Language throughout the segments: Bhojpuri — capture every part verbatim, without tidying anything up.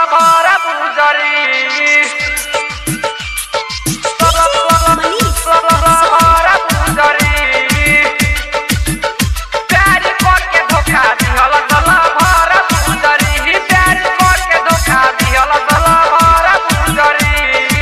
भरा पुजरी भरा पुजरी प्यार करके धोखा दिहल चला भरा पुजरी प्यार करके धोखा दिहल चला भरा पुजरी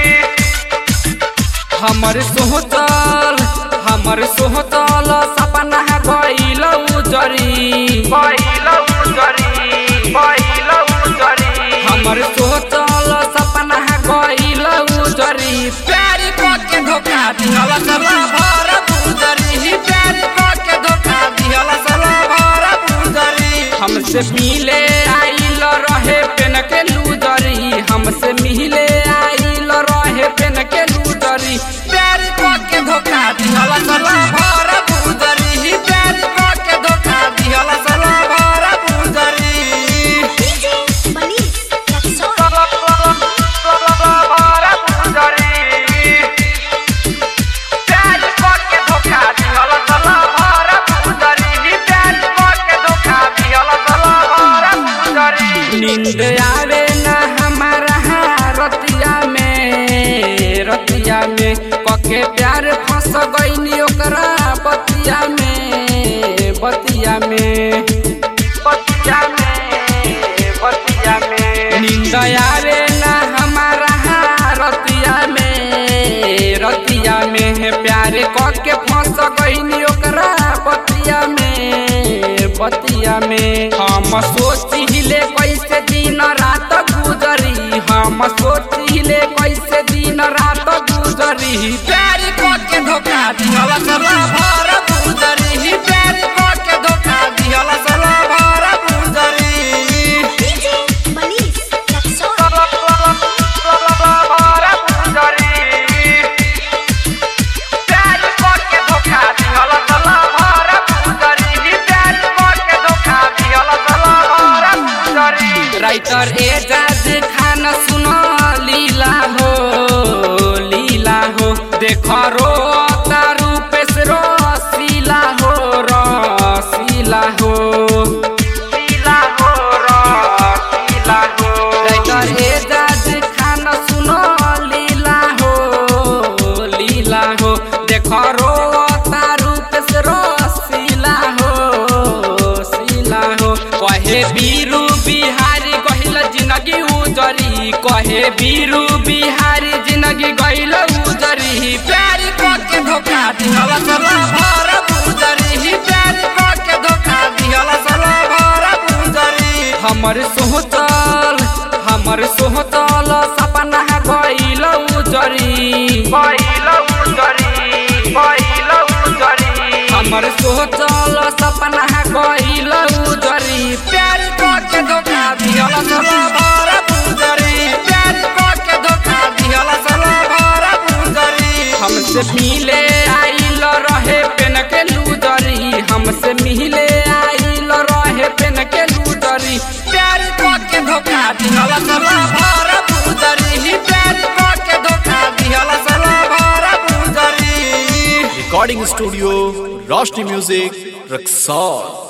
हमर सोहतल हमर सोहतल सपना गइल उजरी गइल उजरी गइल उजरी हमर सोहतल सपना गइल उजरी प्यार करके धोखा दिहल चला भरा पुजरी प्यार करके धोखा दिहल चला भरा पुजरी हमसे मिले आइल रहे पेन के लूजरी हमसे मिले आइल रहे पेन के लूजरी प्यार करके धोखा दिहल चला भरा पुजरी प्यार करके धोखा दिहल चला भरा पुजरी भरा पुजरी प्यार करके धोखा दिहल चला भरा पुजरी प्यार करके धोखा दिहल चला भरा पुजरी नींद आवे ना हमारा रतिया में रतिया में पके प्यार फंस गइनी ओकरा बतिया में बतिया में बतिया में बतिया में नींद आवे ना हमारा रतिया में रतिया में प्यार करके फंस गइनी ओकरा बतिया में बतिया में हम सोचिले कैसे दिन रात गुजरी हम सोचिले कैसे दिन रात गुजरी प्यार करके धोखा दिहल चला भरा पुजरी प्यार करके धोखा दिहल चला भरा पुजरी भरा पुजरी प्यार करके धोखा दिहल चला भरा पुजरी प्यार करके धोखा दिहल चला भरा पुजरी राइटर एजाज खान सुन लीला हो लीला हो देख रो रूपेश रसीला हो रसीला हो लीला हो रसीला हो राइटर एजाज खान सुन लीला हो लीला हो देख रो रूपेश रसीला हो सीला हो कहे बीरू बिहारी गहिल जिंदगी उजरी कहे बीरू बिहारी जिंदगी गइल उजरी प्यार करके धोखा दिहल चला भरा पुजरी प्यार करके धोखा दिहल चला भरा पुजरी हमर सोहतल हमर सोहतल सपना गइल उजरी गइल उजरी गइल उजरी हमर सोहतल सपना गइल उजरी प्यार करके धोखा दिहल चला भरा पुजरी प्यार करके धोखा दिहल चला भरा पुजरी हमसे मिले आइल रहे पेन के लूजरी हमसे मिले आइल रहे पेन के लूजरी प्यार करके धोखा दिहल चला भरा पुजरी प्यार करके धोखा दिहल चला भरा पुजरी recording studio Roshni music Raxaul.